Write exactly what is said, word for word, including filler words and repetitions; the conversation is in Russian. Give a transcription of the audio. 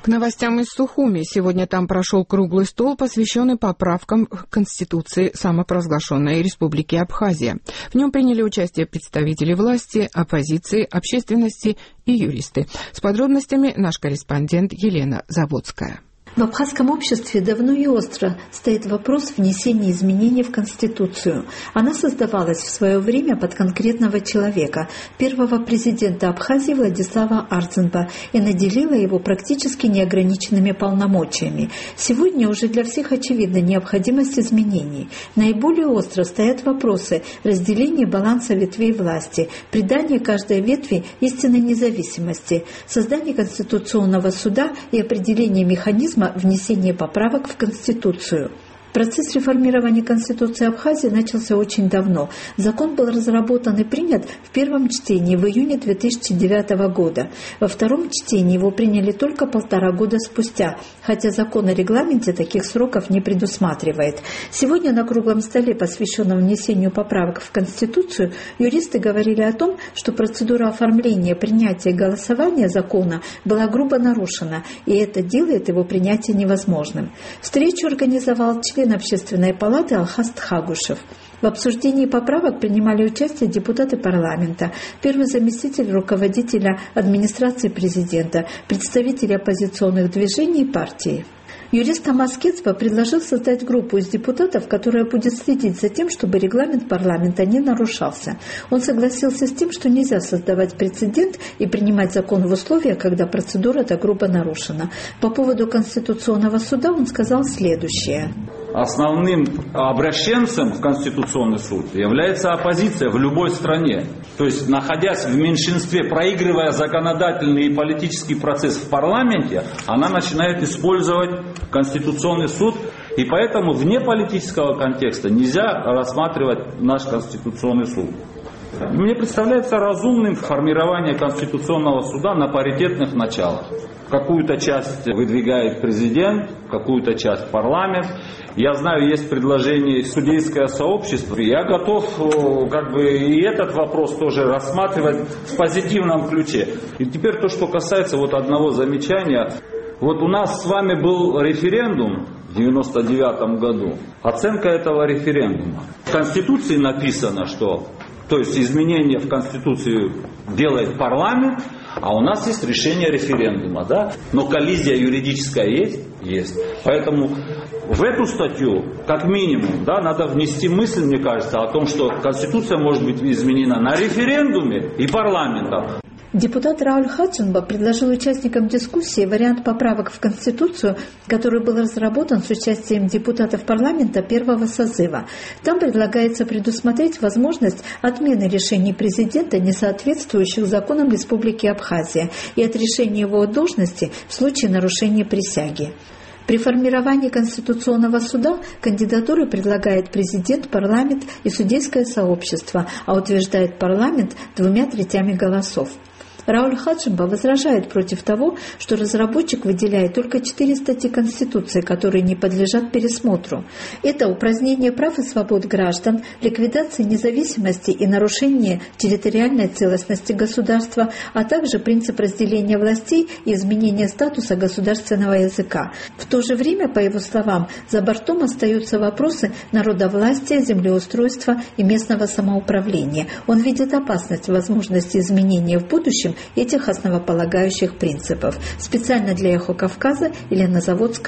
К новостям из Сухуми. Сегодня там прошел круглый стол, посвященный поправкам к Конституции самопровозглашенной Республики Абхазия. В нем приняли участие представители власти, оппозиции, общественности и юристы. С подробностями наш корреспондент Елена Заводская. В абхазском обществе давно и остро стоит вопрос внесения изменений в Конституцию. Она создавалась в свое время под конкретного человека, первого президента Абхазии Владислава Ардзинба, и наделила его практически неограниченными полномочиями. Сегодня уже для всех очевидна необходимость изменений. Наиболее остро стоят вопросы разделения баланса ветвей власти, придания каждой ветви истинной независимости, создания Конституционного суда и определения механизма внесение поправок в Конституцию. Процесс реформирования Конституции Абхазии начался очень давно. Закон был разработан и принят в первом чтении в июне две тысячи девятого года. Во втором чтении его приняли только полтора года спустя, хотя закон о регламенте таких сроков не предусматривает. Сегодня на круглом столе, посвященном внесению поправок в Конституцию, юристы говорили о том, что процедура оформления, принятия и голосования закона была грубо нарушена, и это делает его принятие невозможным. Встречу организовал член Общественной палаты Алхас Тхагушев. В обсуждении поправок принимали участие депутаты парламента, первый заместитель руководителя администрации президента, представители оппозиционных движений и партии. Юрист Томас Кецба предложил создать группу из депутатов, которая будет следить за тем, чтобы регламент парламента не нарушался. Он согласился с тем, что нельзя создавать прецедент и принимать закон в условиях, когда процедура так грубо нарушена. По поводу Конституционного суда он сказал следующее. Основным обращенцем в Конституционный суд является оппозиция в любой стране. То есть, находясь в меньшинстве, проигрывая законодательный и политический процесс в парламенте, она начинает использовать Конституционный суд. И поэтому вне политического контекста нельзя рассматривать наш Конституционный суд. Мне представляется разумным формирование Конституционного суда на паритетных началах. Какую-то часть выдвигает президент, какую-то часть парламент. Я знаю, есть предложение судейское сообщество. Я готов как бы и этот вопрос тоже рассматривать в позитивном ключе. И теперь то, что касается вот одного замечания. Вот у нас с вами был референдум в девяносто девятом году. Оценка этого референдума. В Конституции написано, что то есть изменения в Конституцию делает парламент, а у нас есть решение референдума, да? Но коллизия юридическая есть? Есть. Поэтому в эту статью, как минимум, да, надо внести мысль, мне кажется, о том, что Конституция может быть изменена на референдуме и парламентом. Депутат Рауль Хатшинба предложил участникам дискуссии вариант поправок в Конституцию, который был разработан с участием депутатов парламента первого созыва. Там предлагается предусмотреть возможность отмены решений президента, не соответствующих законам Республики Абхазия, и отрешения его от должности в случае нарушения присяги. При формировании Конституционного суда кандидатуры предлагает президент, парламент и судейское сообщество, а утверждает парламент двумя третями голосов. Рауль Хатшинба возражает против того, что разработчик выделяет только четыре статьи Конституции, которые не подлежат пересмотру. Это упразднение прав и свобод граждан, ликвидация независимости и нарушение территориальной целостности государства, а также принцип разделения властей и изменения статуса государственного языка. В то же время, по его словам, за бортом остаются вопросы народовластия, землеустройства и местного самоуправления. Он видит опасность в возможности изменения в будущем этих основополагающих принципов. Специально для Эхо Кавказа Елена Заводская.